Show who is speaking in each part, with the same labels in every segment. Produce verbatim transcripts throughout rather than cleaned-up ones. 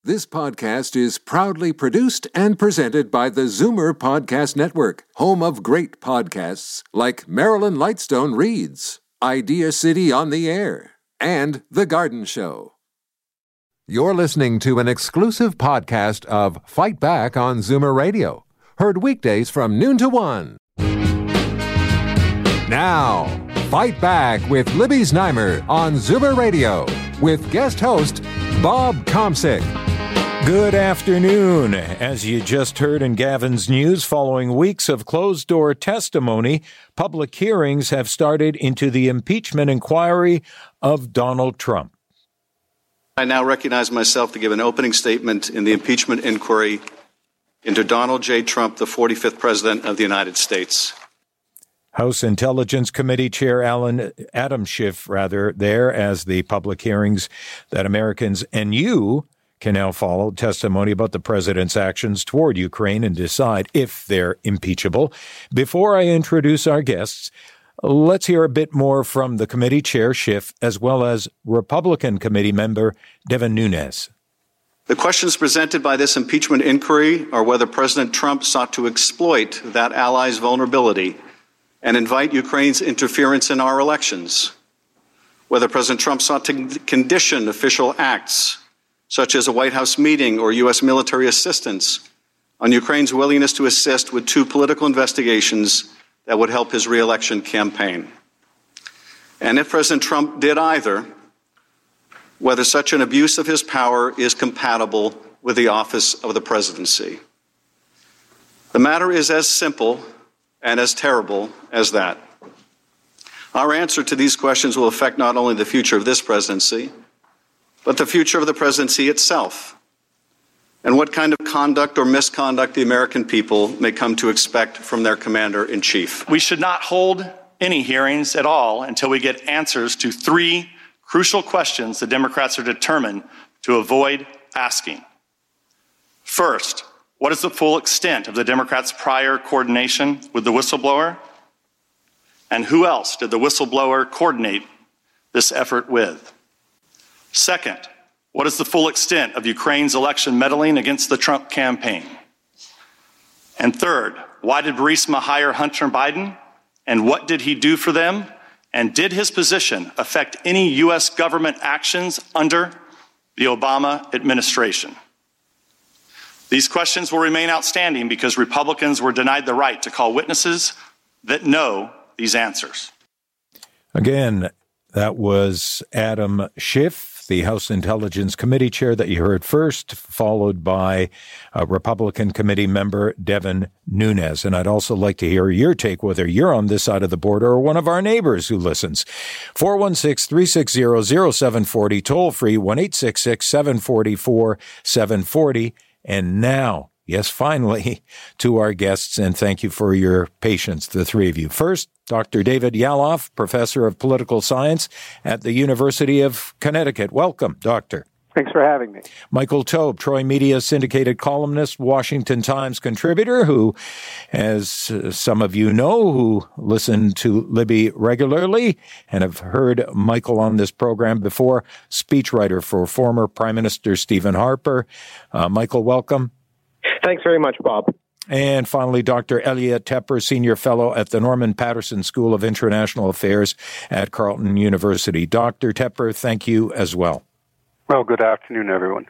Speaker 1: This podcast is proudly produced and presented by the Zoomer Podcast Network, home of great podcasts like Marilyn Lightstone Reads, Idea City on the Air, and The Garden Show. You're listening to an exclusive podcast of Fight Back on Zoomer Radio, heard weekdays from noon to one. Now, Fight Back with Libby Znaimer on Zoomer Radio with guest host Bob Komsic.
Speaker 2: Good afternoon. As you just heard in Gavin's news, following weeks of closed-door testimony, public hearings have started into the impeachment inquiry of Donald Trump.
Speaker 3: I now recognize myself to give an opening statement in the impeachment inquiry into Donald J. Trump, the forty-fifth President of the United States.
Speaker 2: House Intelligence Committee Chair Alan Adam Schiff, rather, there as the public hearings that Americans and you can now follow testimony about the president's actions toward Ukraine and decide if they're impeachable. Before I introduce our guests, let's hear a bit more from the committee chair, Schiff, as well as Republican committee member Devin Nunes.
Speaker 3: The questions presented by this impeachment inquiry are whether President Trump sought to exploit that ally's vulnerability and invite Ukraine's interference in our elections, whether President Trump sought to condition official acts such as a White House meeting or U S military assistance on Ukraine's willingness to assist with two political investigations that would help his re-election campaign. And if President Trump did either, whether such an abuse of his power is compatible with the office of the presidency. The matter is as simple and as terrible as that. Our answer to these questions will affect not only the future of this presidency, but the future of the presidency itself, and what kind of conduct or misconduct the American people may come to expect from their commander-in-chief.
Speaker 4: We should not hold any hearings at all until we get answers to three crucial questions the Democrats are determined to avoid asking. First, what is the full extent of the Democrats' prior coordination with the whistleblower? And who else did the whistleblower coordinate this effort with? Second, what is the full extent of Ukraine's election meddling against the Trump campaign? And third, why did Burisma hire Hunter Biden? And what did he do for them? And did his position affect any U S government actions under the Obama administration? These questions will remain outstanding because Republicans were denied the right to call witnesses that know these answers.
Speaker 2: Again, that was Adam Schiff, the House Intelligence Committee chair that you heard first, followed by a Republican committee member, Devin Nunes. And I'd also like to hear your take, whether you're on this side of the border or one of our neighbors who listens. four one six, three six zero, zero seven four zero, toll free, one eight six six, seven four four, seven four zero. And now, yes, finally, to our guests, and thank you for your patience, the three of you. First, Doctor David Yaloff, professor of political science at the University of Connecticut. Welcome, Doctor.
Speaker 5: Thanks for having me.
Speaker 2: Michael Taube, Troy Media syndicated columnist, Washington Times contributor, who, as uh, some of you know, who listen to Libby regularly and have heard Michael on this program before, speechwriter for former Prime Minister Stephen Harper. Uh, Michael, welcome.
Speaker 5: Thanks very much, Bob.
Speaker 2: And finally, Doctor Elliot Tepper, Senior Fellow at the Norman Patterson School of International Affairs at Carleton University. Doctor Tepper, thank you as well.
Speaker 6: Well, good afternoon, everyone.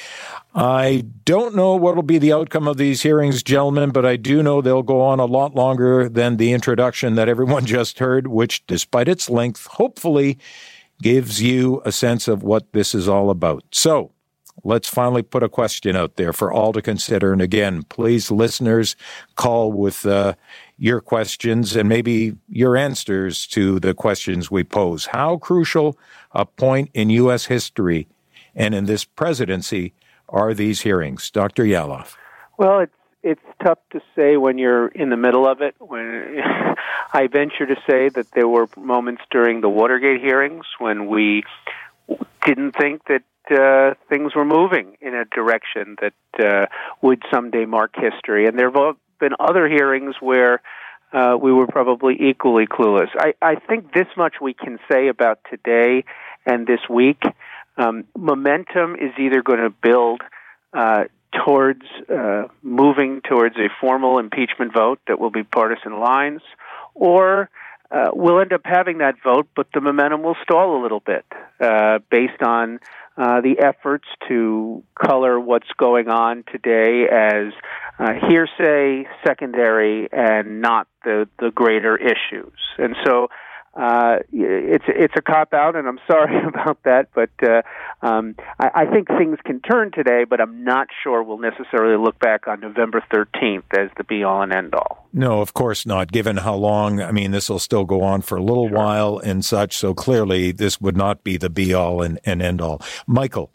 Speaker 2: I don't know what will be the outcome of these hearings, gentlemen, but I do know they'll go on a lot longer than the introduction that everyone just heard, which, despite its length, hopefully gives you a sense of what this is all about. So, let's finally put a question out there for all to consider. And again, please, listeners, call with uh, your questions and maybe your answers to the questions we pose. How crucial a point in U S history and in this presidency are these hearings? Doctor Yaloff.
Speaker 5: Well, it's it's tough to say when you're in the middle of it. When I venture to say that there were moments during the Watergate hearings when we didn't think that Uh, things were moving in a direction that uh, would someday mark history. And there have been other hearings where uh, we were probably equally clueless. I, I think this much we can say about today and this week. Um, momentum is either going to build uh, towards uh, moving towards a formal impeachment vote that will be partisan lines, or uh, we'll end up having that vote, but the momentum will stall a little bit uh, based on uh, the efforts to color what's going on today as uh, hearsay, secondary, and not the, the greater issues. And so Uh, it's it's a cop-out, and I'm sorry about that, but uh, um, I, I think things can turn today, but I'm not sure we'll necessarily look back on November thirteenth as the be-all and end-all.
Speaker 2: No, of course not, given how long. I mean, this will still go on for a little sure. while and such, so clearly this would not be the be-all and, and end-all. Michael?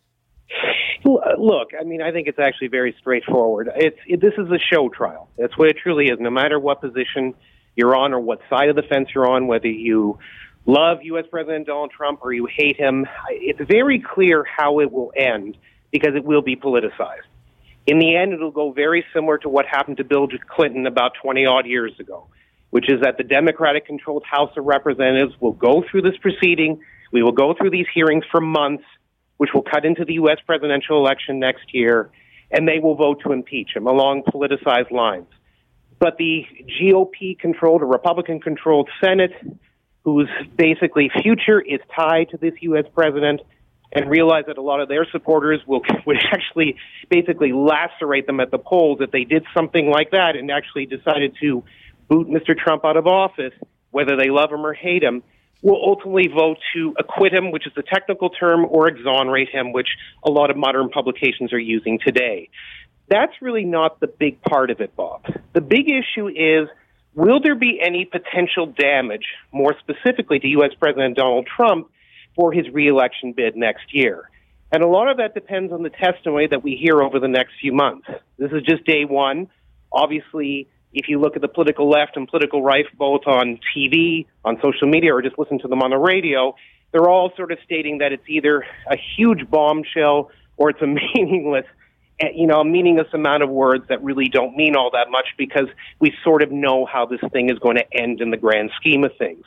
Speaker 7: Look, I mean, I think it's actually very straightforward. It's it, This is a show trial. That's what it truly is, no matter what position you're on or what side of the fence you're on, whether you love U S President Donald Trump or you hate him. It's very clear how it will end because it will be politicized. In the end, it'll go very similar to what happened to Bill Clinton about twenty-odd years ago, which is that the Democratic-controlled House of Representatives will go through this proceeding. We will go through these hearings for months, which will cut into the U S presidential election next year, and they will vote to impeach him along politicized lines. But the G O P-controlled or Republican-controlled Senate, whose basically future is tied to this U S president, and realize that a lot of their supporters will would actually basically lacerate them at the polls if they did something like that and actually decided to boot Mister Trump out of office, whether they love him or hate him, will ultimately vote to acquit him, which is the technical term, or exonerate him, which a lot of modern publications are using today. That's really not the big part of it, Bob. The big issue is, will there be any potential damage, more specifically to U S President Donald Trump, for his reelection bid next year? And a lot of that depends on the testimony that we hear over the next few months. This is just day one. Obviously, if you look at the political left and political right, both on T V, on social media, or just listen to them on the radio, they're all sort of stating that it's either a huge bombshell or it's a meaningless you know, a meaningless amount of words that really don't mean all that much because we sort of know how this thing is going to end in the grand scheme of things.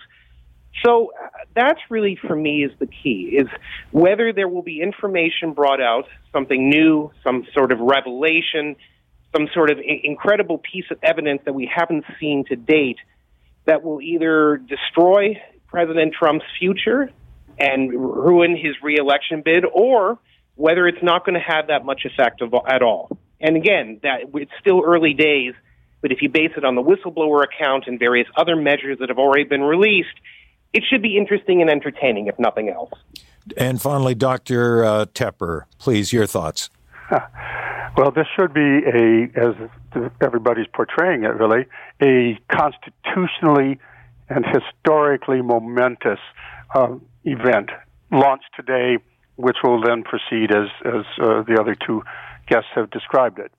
Speaker 7: So uh, that's really, for me, is the key, is whether there will be information brought out, something new, some sort of revelation, some sort of I- incredible piece of evidence that we haven't seen to date that will either destroy President Trump's future and ruin his reelection bid, or whether it's not going to have that much effect of, at all. And again, that it's still early days, but if you base it on the whistleblower account and various other measures that have already been released, it should be interesting and entertaining, if nothing else.
Speaker 2: And finally, Doctor Uh, Tepper, please, your thoughts.
Speaker 6: Well, this should be a, as everybody's portraying it, really, a constitutionally and historically momentous uh, event launched today, which will then proceed as, as uh, the other two guests have described it.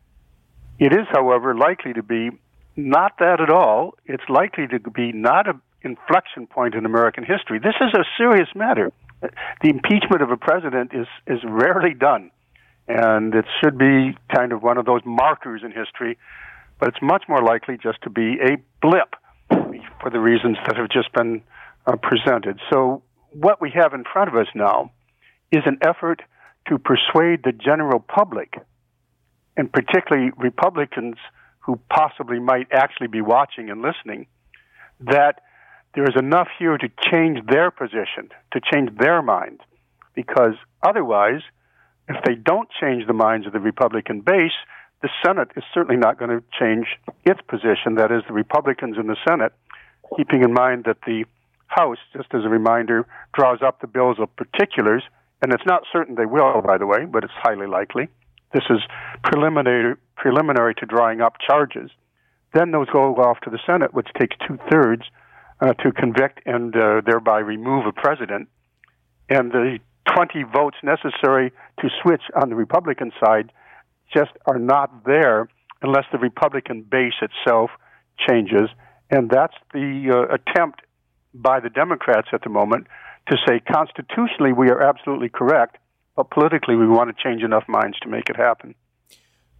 Speaker 6: It is, however, likely to be not that at all. It's likely to be not an inflection point in American history. This is a serious matter. The impeachment of a president is, is rarely done, and it should be kind of one of those markers in history, but it's much more likely just to be a blip for the reasons that have just been uh, presented. So what we have in front of us now is an effort to persuade the general public, and particularly Republicans who possibly might actually be watching and listening, that there is enough here to change their position, to change their mind. Because otherwise, if they don't change the minds of the Republican base, the Senate is certainly not going to change its position, that is, the Republicans in the Senate, keeping in mind that the House, just as a reminder, draws up the bills of particulars, and it's not certain they will, by the way, but it's highly likely. This is preliminary preliminary to drawing up charges. Then those go off to the Senate, which takes two-thirds uh, to convict and uh, thereby remove a president. And the twenty votes necessary to switch on the Republican side just are not there unless the Republican base itself changes. And that's the uh, attempt by the Democrats at the moment to say constitutionally we are absolutely correct, but politically we want to change enough minds to make it happen.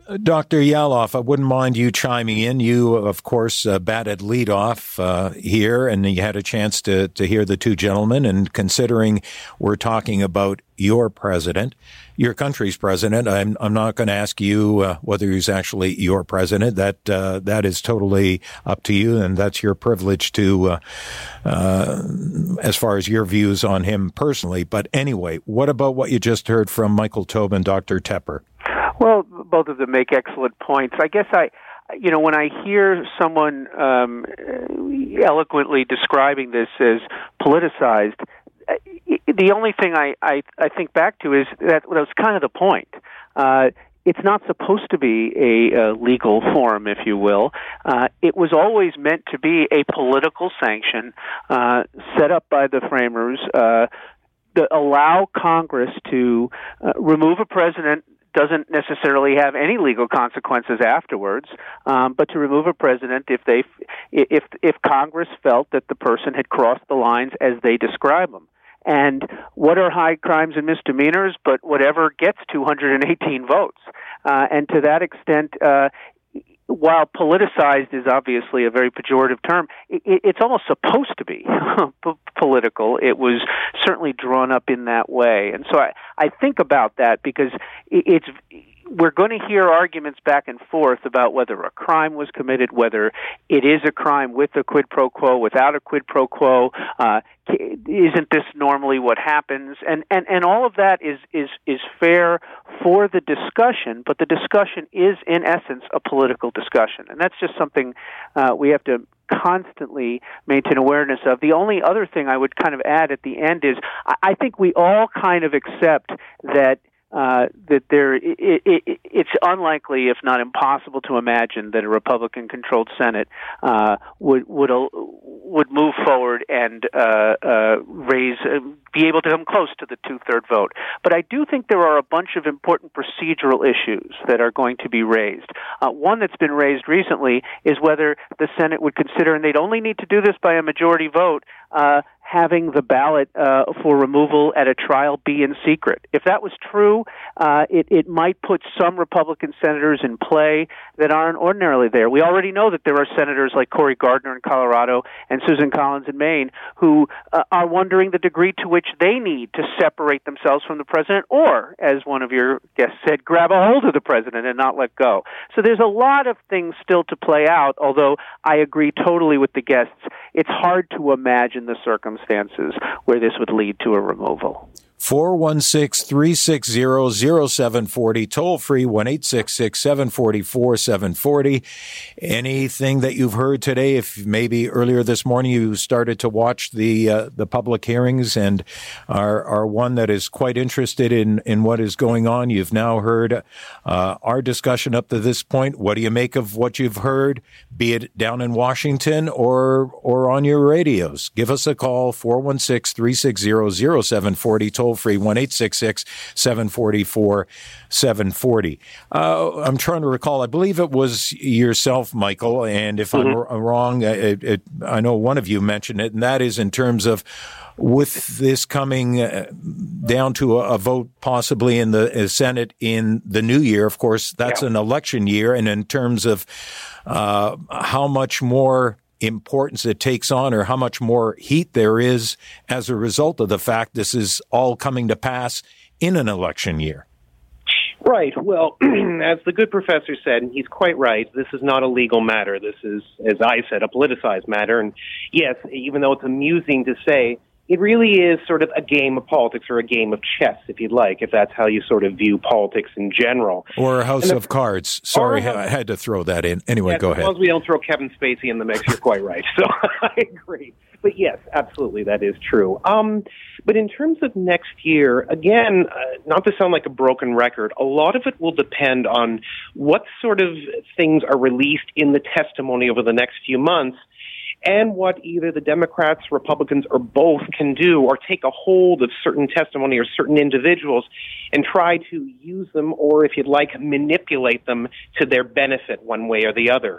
Speaker 2: Doctor Yalof, I wouldn't mind you chiming in. You, of course, uh, batted leadoff uh, here, and you had a chance to, to hear the two gentlemen. And considering we're talking about your president, your country's president, I'm I'm not going to ask you uh, whether he's actually your president. That uh, that is totally up to you, and that's your privilege to, uh, uh, as far as your views on him personally. But anyway, what about what you just heard from Michael Taube and Doctor Tepper?
Speaker 5: Well, both of them make excellent points. I guess I, you know, when I hear someone um, eloquently describing this as politicized, the only thing I, I, I think back to is that that was kind of the point. Uh, it's not supposed to be a, a legal forum, if you will. Uh, it was always meant to be a political sanction uh, set up by the framers uh, to allow Congress to uh, remove a president. Doesn't necessarily have any legal consequences afterwards, um, but to remove a president if they, if if Congress felt that the person had crossed the lines as they describe them. And what are high crimes and misdemeanors? But whatever gets two hundred eighteen votes, uh, and to that extent. Uh, While politicized is obviously a very pejorative term, it, it's almost supposed to be political. It was certainly drawn up in that way. And so I, I think about that because it, it's we're going to hear arguments back and forth about whether a crime was committed, whether it is a crime with a quid pro quo, without a quid pro quo. Uh, isn't this normally what happens? And, and, and all of that is, is, is fair for the discussion, but the discussion is, in essence, a political discussion. And that's just something uh, we have to constantly maintain awareness of. The only other thing I would kind of add at the end is I, I think we all kind of accept that Uh, that there, it, it, it's unlikely, if not impossible, to imagine that a Republican-controlled Senate uh, would would uh, would move forward and uh, uh, raise, uh, be able to come close to the two-third vote. But I do think there are a bunch of important procedural issues that are going to be raised. Uh, one that's been raised recently is whether the Senate would consider, and they'd only need to do this by a majority vote, uh, having the ballot uh, for removal at a trial be in secret. If that was true, uh, it, it might put some Republican senators in play that aren't ordinarily there. We already know that there are senators like Cory Gardner in Colorado and Susan Collins in Maine who uh, are wondering the degree to which they need to separate themselves from the president or, as one of your guests said, grab a hold of the president and not let go. So there's a lot of things still to play out, although I agree totally with the guests. It's hard to imagine the circumstances where this would lead to a removal.
Speaker 2: four one six, three six zero, zero seven four zero, toll free one eight six six, seven four four, seven four zero. Anything that you've heard today, if maybe earlier this morning you started to watch the uh, the public hearings and are are one that is quite interested in, in what is going on, you've now heard uh, our discussion up to this point. What do you make of what you've heard, be it down in Washington or or on your radios? Give us a call, four one six, three six zero, zero seven four zero, toll free one eight six six, seven four four, seven four zero. Uh, I'm trying to recall, I believe it was yourself, Michael, and if mm-hmm. I'm wrong, it, it, I know one of you mentioned it, and that is in terms of with this coming uh, down to a, a vote possibly in the uh, Senate in the new year. Of course, that's yeah. an election year, and in terms of uh, how much more importance it takes on or how much more heat there is as a result of the fact this is all coming to pass in an election year.
Speaker 7: Right. Well, as the good professor said, and he's quite right, this is not a legal matter. This is, as I said, a politicized matter. And yes, even though it's amusing to say, it really is sort of a game of politics or a game of chess, if you'd like, if that's how you sort of view politics in general.
Speaker 2: Or a house the, of cards. Sorry, I had to throw that in. Anyway,
Speaker 7: yeah,
Speaker 2: go ahead.
Speaker 7: As long as we don't throw Kevin Spacey in the mix, you're quite right. So I agree. But yes, absolutely, that is true. Um, but in terms of next year, again, uh, not to sound like a broken record, a lot of it will depend on what sort of things are released in the testimony over the next few months, and what either the Democrats, Republicans, or both can do, or take a hold of certain testimony or certain individuals and try to use them, or if you'd like, manipulate them to their benefit one way or the other.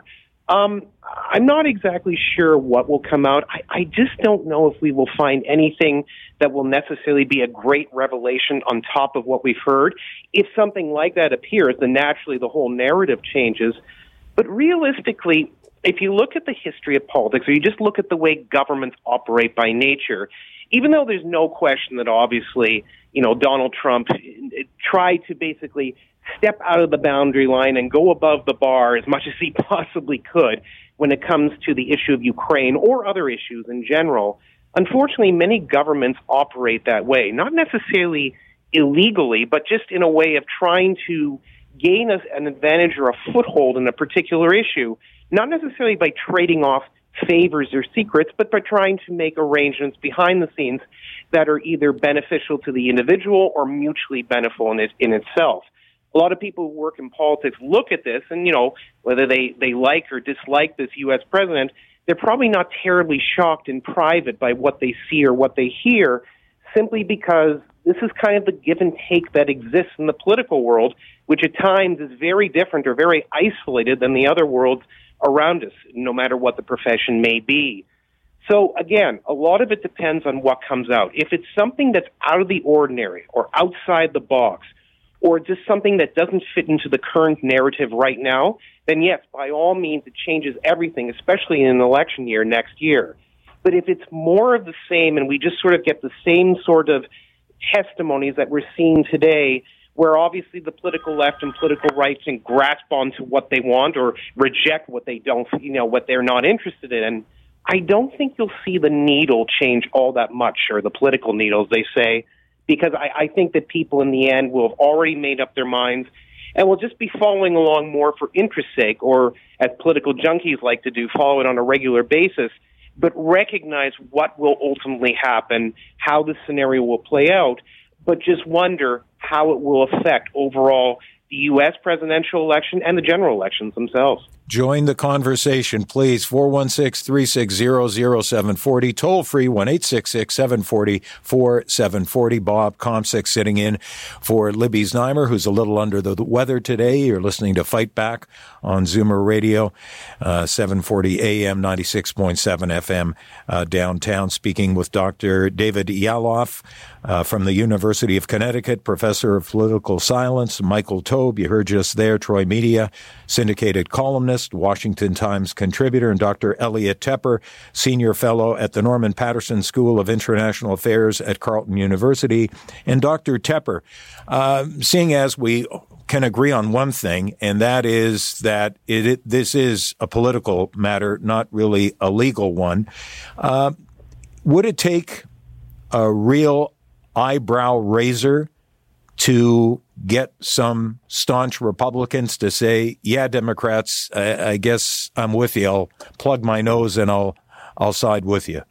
Speaker 7: Um, I'm not exactly sure what will come out. I, I just don't know if we will find anything that will necessarily be a great revelation on top of what we've heard. If something like that appears, then naturally the whole narrative changes. But realistically, if you look at the history of politics, or you just look at the way governments operate by nature, even though there's no question that obviously, you know, Donald Trump tried to basically step out of the boundary line and go above the bar as much as he possibly could when it comes to the issue of Ukraine or other issues in general. Unfortunately, many governments operate that way, not necessarily illegally, but just in a way of trying to gain an advantage or a foothold in a particular issue, not necessarily by trading off favors or secrets, but by trying to make arrangements behind the scenes that are either beneficial to the individual or mutually beneficial in, it, in itself. A lot of people who work in politics look at this, and, you know, whether they, they like or dislike this U S president, they're probably not terribly shocked in private by what they see or what they hear, simply because this is kind of the give and take that exists in the political world, which at times is very different or very isolated than the other worlds around us, no matter what the profession may be. So, again, a lot of it depends on what comes out. If it's something that's out of the ordinary or outside the box, or just something that doesn't fit into the current narrative right now, then yes, by all means, it changes everything, especially in an election year next year. But if it's more of the same and we just sort of get the same sort of testimonies that we're seeing today, where obviously the political left and political right can grasp onto what they want or reject what they don't, you know, what they're not interested in, I don't think you'll see the needle change all that much, or the political needle, as they say, because I, I think that people in the end will have already made up their minds and will just be following along more for interest's sake, or as political junkies like to do, follow it on a regular basis, but recognize what will ultimately happen, how the scenario will play out, but just wonder how it will affect overall the U S presidential election and the general elections themselves.
Speaker 2: Join the conversation, please. four one six, three six zero, zero seven four zero. Toll free, one eight six six, seven four zero, four seven four zero. Bob Comsick sitting in for Libby Znaimer, who's a little under the weather today. You're listening to Fight Back on Zoomer Radio, uh, seven forty A M, ninety-six point seven F M uh, downtown. Speaking with Doctor David Yalof uh, from the University of Connecticut, professor of political science. Michael Taube, you heard just there, Troy Media, syndicated columnist, Washington Times contributor, and Doctor Elliot Tepper, senior fellow at the Norman Patterson School of International Affairs at Carleton University. And Doctor Tepper, uh, seeing as we can agree on one thing, and that is that it, it this is a political matter, not really a legal one, uh, would it take a real eyebrow raiser to get some staunch Republicans to say, yeah, Democrats, I, I guess I'm with you. I'll plug my nose and I'll I'll side with you?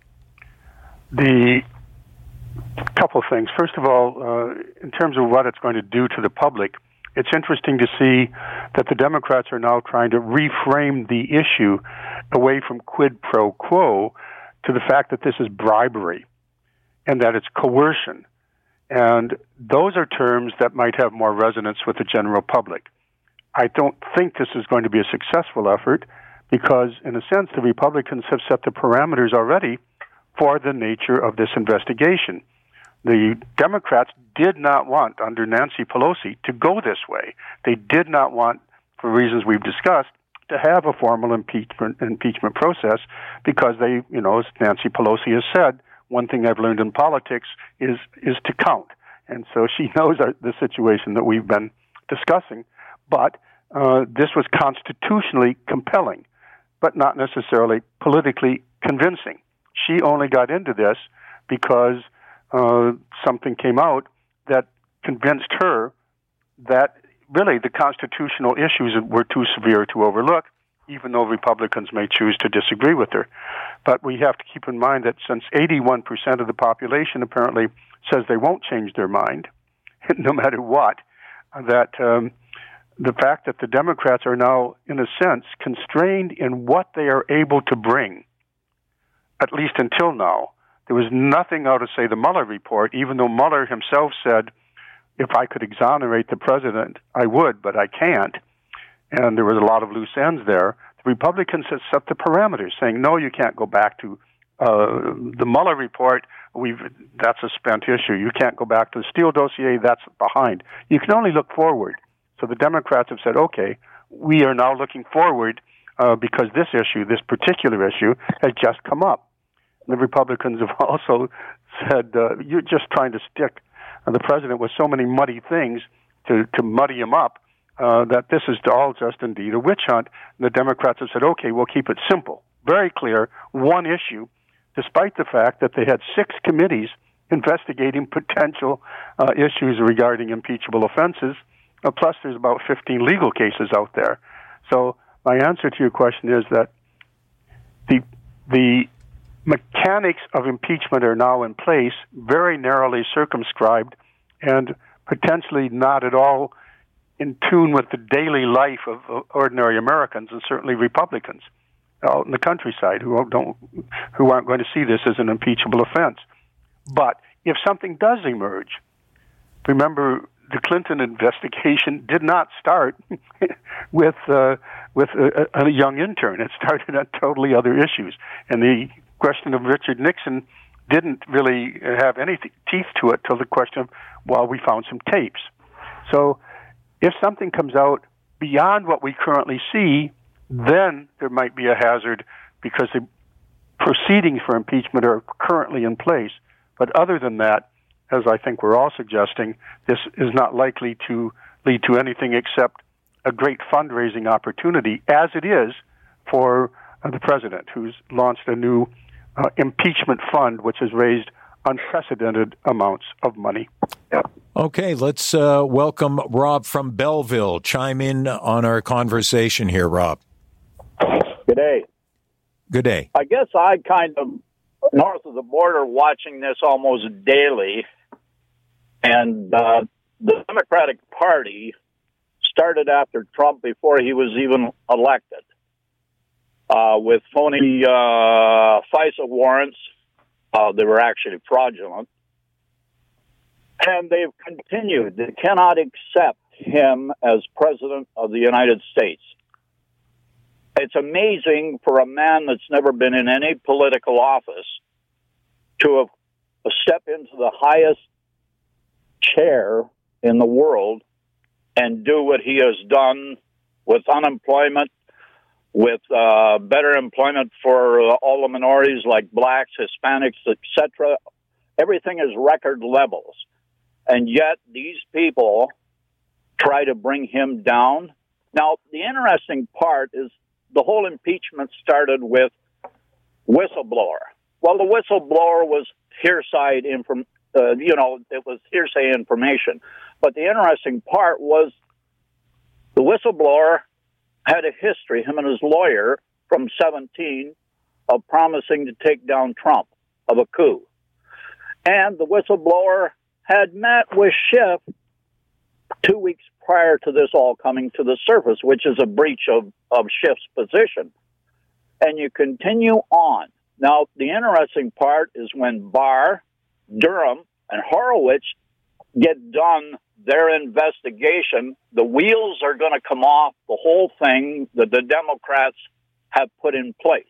Speaker 6: The couple things. First of all, uh, in terms of what it's going to do to the public, it's interesting to see that the Democrats are now trying to reframe the issue away from quid pro quo to the fact that this is bribery and that it's coercion. And those are terms that might have more resonance with the general public. I don't think this is going to be a successful effort because, in a sense, the Republicans have set the parameters already for the nature of this investigation. The Democrats did not want, under Nancy Pelosi, to go this way. They did not want, for reasons we've discussed, to have a formal impeachment impeachment process because they, you know, as Nancy Pelosi has said, one thing I've learned in politics is is to count. And so she knows our, the situation that we've been discussing. But uh, this was constitutionally compelling, but not necessarily politically convincing. She only got into this because uh, something came out that convinced her that really the constitutional issues were too severe to overlook, even though Republicans may choose to disagree with her. But we have to keep in mind that since eighty-one percent of the population apparently says they won't change their mind, no matter what, that um, the fact that the Democrats are now, in a sense, constrained in what they are able to bring, at least until now. There was nothing out of, say, the Mueller report, even though Mueller himself said, if I could exonerate the president, I would, but I can't. And there was a lot of loose ends there. The Republicans had set the parameters, saying, no, you can't go back to uh, the Mueller report. We've that's a spent issue. You can't go back to the Steele dossier. That's behind. You can only look forward. So the Democrats have said, okay, we are now looking forward uh, because this issue, this particular issue, has just come up. And the Republicans have also said, uh, you're just trying to stick uh, the president with so many muddy things to, to muddy him up uh, that this is all just indeed a witch hunt. And the Democrats have said, okay, we'll keep it simple, very clear, one issue, despite the fact that they had six committees investigating potential uh, issues regarding impeachable offenses. Uh, plus, there's about fifteen legal cases out there. So my answer to your question is that the the mechanics of impeachment are now in place, very narrowly circumscribed, and potentially not at all in tune with the daily life of, of ordinary Americans, and certainly Republicans out in the countryside who don't who aren't going to see this as an impeachable offense. But if something does emerge, remember, the Clinton investigation did not start with uh, with a, a young intern. It started on totally other issues, and the question of Richard Nixon didn't really have any th- teeth to it till the question of, well, we found some tapes. So, if something comes out beyond what we currently see, then there might be a hazard because the proceedings for impeachment are currently in place. But other than that, as I think we're all suggesting, this is not likely to lead to anything except a great fundraising opportunity, as it is for uh, the president, who's launched a new uh, impeachment fund, which has raised unprecedented amounts of money. Yeah.
Speaker 2: Okay, let's uh, welcome Rob from Belleville. Chime in on our conversation here, Rob.
Speaker 8: Good day.
Speaker 2: Good day.
Speaker 8: I guess I kind of north of the border watching this almost daily, and uh, the Democratic Party started after Trump before he was even elected uh, with phony uh, FISA warrants. Uh, they were actually fraudulent. And they've continued. They cannot accept him as president of the United States. It's amazing for a man that's never been in any political office to have stepped into the highest chair in the world and do what he has done with unemployment, with uh, better employment for uh, all the minorities like blacks, Hispanics, et cetera. Everything is record levels. And yet these people try to bring him down. Now, the interesting part is the whole impeachment started with whistleblower. Well, the whistleblower was hearsay inform, uh, you know, it was hearsay information. But the interesting part was the whistleblower had a history, him and his lawyer, from seventeen, of promising to take down Trump, of a coup. And the whistleblower had met with Schiff two weeks prior to this all coming to the surface, which is a breach of, of Schiff's position. And you continue on. Now, the interesting part is when Barr, Durham, and Horowitz get done their investigation, the wheels are going to come off the whole thing that the Democrats have put in place.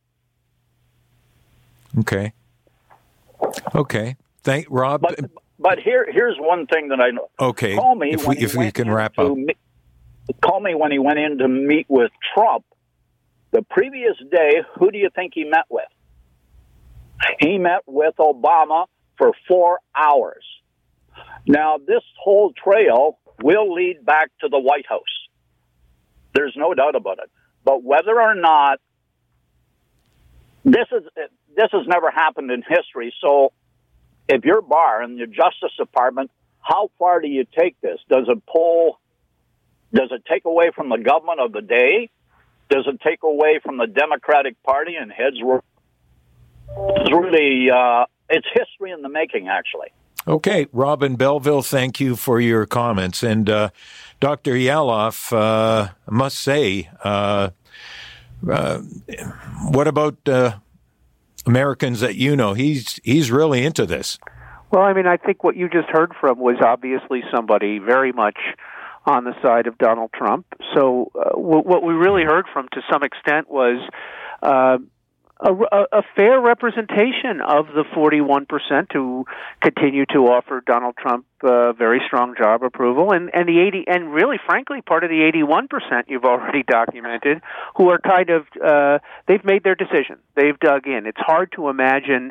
Speaker 2: Okay. Okay. Thank Rob.
Speaker 8: But, but here, here's one thing that I know.
Speaker 2: Okay.
Speaker 8: Comey,
Speaker 2: if we, if we can wrap up.
Speaker 8: Meet, Comey, when he went in to meet with Trump, the previous day, who do you think he met with? He met with Obama for four hours. Now, this whole trail will lead back to the White House. There's no doubt about it. But whether or not this is this has never happened in history, so if you're Barr and the Justice Department, how far do you take this? Does it pull? Does it take away from the government of the day? Does it take away from the Democratic Party and heads? It's really uh, it's history in the making, actually.
Speaker 2: Okay, Robin Belleville, thank you for your comments. And uh, Doctor Yaloff, uh, I must say, uh, uh, what about uh, Americans that you know? He's he's really into this.
Speaker 5: Well, I mean, I think what you just heard from was obviously somebody very much on the side of Donald Trump. So uh, w- what we really heard from, to some extent, was uh, a, a fair representation of the forty-one percent who continue to offer Donald Trump uh, very strong job approval, and, and the eighty, and really, frankly, part of the eighty-one percent you've already documented, who are kind of uh, they've made their decision. They've dug in. It's hard to imagine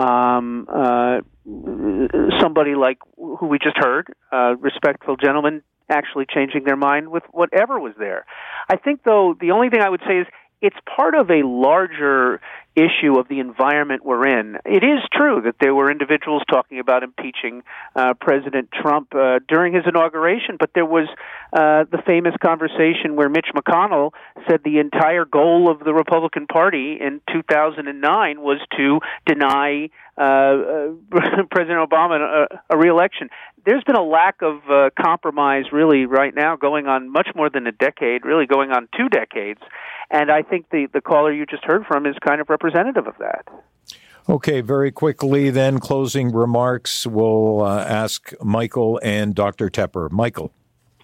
Speaker 5: um, uh, somebody like who we just heard, uh, respectful gentleman, actually changing their mind with whatever was there. I think, though, the only thing I would say is it's part of a larger issue of the environment we're in. It is true that there were individuals talking about impeaching uh, President Trump uh, during his inauguration, but there was uh, the famous conversation where Mitch McConnell said the entire goal of the Republican Party in two thousand nine was to deny uh, uh, President Obama a, a re-election. There's been a lack of uh, compromise really right now going on much more than a decade, really going on two decades. And I think the, the caller you just heard from is kind of representative of that.
Speaker 2: Okay, very quickly then, closing remarks. We'll uh, ask Michael and Doctor Tepper. Michael.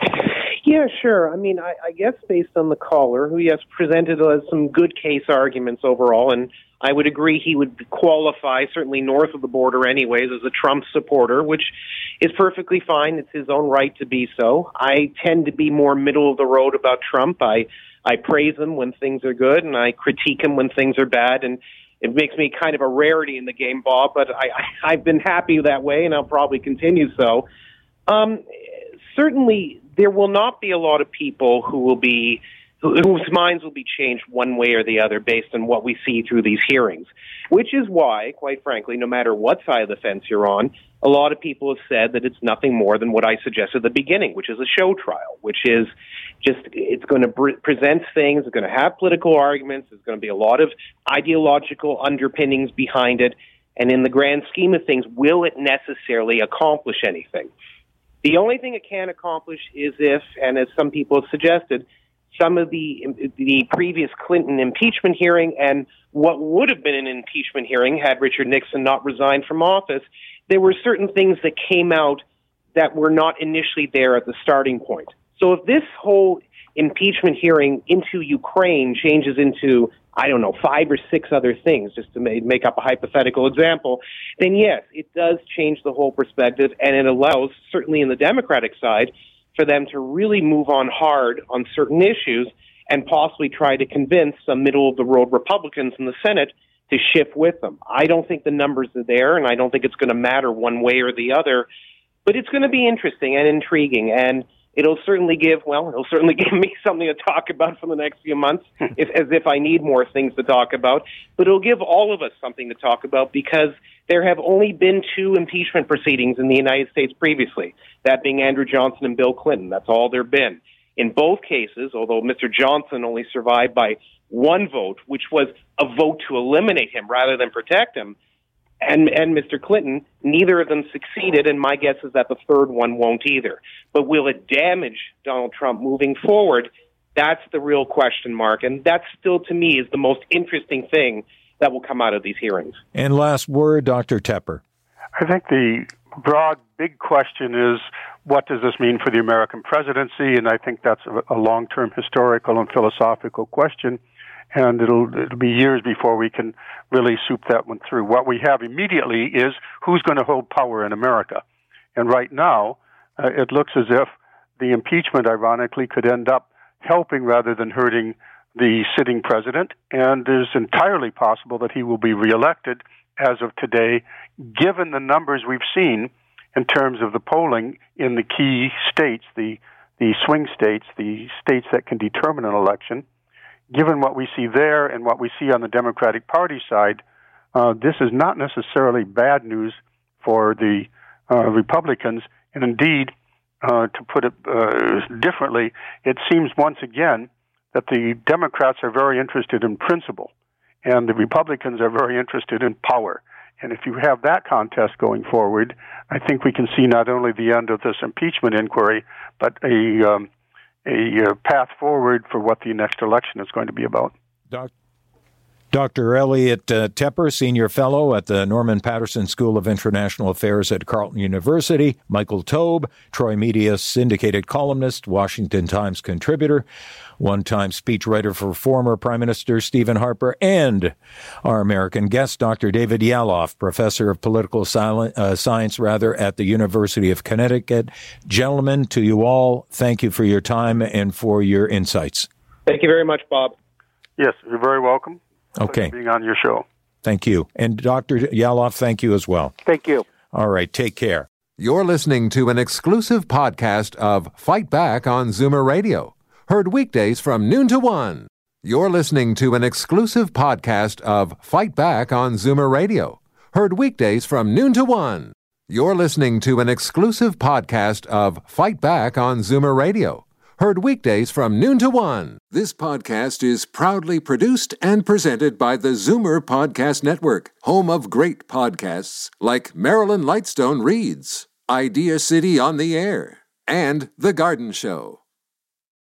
Speaker 7: Yeah, sure. I mean, I, I guess based on the caller, who, yes, presented us some good case arguments overall, and I would agree he would qualify, certainly north of the border anyways, as a Trump supporter, which is perfectly fine. It's his own right to be so. I tend to be more middle of the road about Trump. I, I praise him when things are good, and I critique him when things are bad, and it makes me kind of a rarity in the game, Bob, but I, I, I've been happy that way, and I'll probably continue so. Um, certainly, there will not be a lot of people who will be whose minds will be changed one way or the other based on what we see through these hearings, which is why, quite frankly, no matter what side of the fence you're on, a lot of people have said that it's nothing more than what I suggested at the beginning, which is a show trial, which is just, it's going to pre- present things, it's going to have political arguments, there's going to be a lot of ideological underpinnings behind it, and in the grand scheme of things, will it necessarily accomplish anything? The only thing it can accomplish is if, and as some people have suggested, some of the the previous Clinton impeachment hearing and what would have been an impeachment hearing had Richard Nixon not resigned from office, there were certain things that came out that were not initially there at the starting point. So if this whole impeachment hearing into Ukraine changes into, I don't know, five or six other things, just to make up a hypothetical example, then yes, it does change the whole perspective, and it allows, certainly in the Democratic side, for them to really move on hard on certain issues and possibly try to convince some middle-of-the-road Republicans in the Senate to shift with them. I don't think the numbers are there, and I don't think it's going to matter one way or the other, but it's going to be interesting and intriguing, and it'll certainly give, well, it'll certainly give me something to talk about for the next few months, if, as if I need more things to talk about, but it'll give all of us something to talk about because there have only been two impeachment proceedings in the United States previously, that being Andrew Johnson and Bill Clinton. That's all there have been. In both cases, although Mister Johnson only survived by one vote, which was a vote to eliminate him rather than protect him, and, and Mister Clinton, neither of them succeeded, and my guess is that the third one won't either. But will it damage Donald Trump moving forward? That's the real question mark, and that still, to me, is the most interesting thing that will come out of these hearings. And
Speaker 2: last word, Doctor Tepper.
Speaker 6: I think the broad, big question is, what does this mean for the American presidency? And I think that's a, a long-term historical and philosophical question, and it'll, it'll be years before we can really soup that one through. What we have immediately is who's going to hold power in America. And right now, uh, it looks as if the impeachment, ironically, could end up helping rather than hurting the sitting president, and it's entirely possible that he will be reelected as of today, given the numbers we've seen in terms of the polling in the key states, the, the swing states, the states that can determine an election. Given what we see there and what we see on the Democratic Party side, uh, this is not necessarily bad news for the uh, Republicans, and indeed, uh, to put it uh, differently, it seems once again that the Democrats are very interested in principle, and the Republicans are very interested in power. And if you have that contest going forward, I think we can see not only the end of this impeachment inquiry, but a, um, a uh, path forward for what the next election is going to be about.
Speaker 2: Doc- Doctor Elliot uh, Tepper, Senior Fellow at the Norman Patterson School of International Affairs at Carleton University. Michael Taube, Troy Media syndicated columnist, Washington Times contributor, one-time speechwriter for former Prime Minister Stephen Harper, and our American guest, Doctor David Yalof, Professor of Political Science, uh, Science rather, at the University of Connecticut. Gentlemen, to you all, thank you for your time and for your insights.
Speaker 7: Thank you very much, Bob.
Speaker 6: Yes, you're very welcome.
Speaker 2: Okay.
Speaker 6: Being on your show.
Speaker 2: Thank you. And Doctor Yalof, thank you as well.
Speaker 5: Thank you.
Speaker 2: All right, take care.
Speaker 1: You're listening to an exclusive podcast of Fight Back on Zoomer Radio. Heard weekdays from noon to one. You're listening to an exclusive podcast of Fight Back on Zoomer Radio. Heard weekdays from noon to one. You're listening to an exclusive podcast of Fight Back on Zoomer Radio. Heard weekdays from noon to one. This podcast is proudly produced and presented by the Zoomer Podcast Network, home of great podcasts like Marilyn Lightstone Reads, Idea City on the Air, and The Garden Show.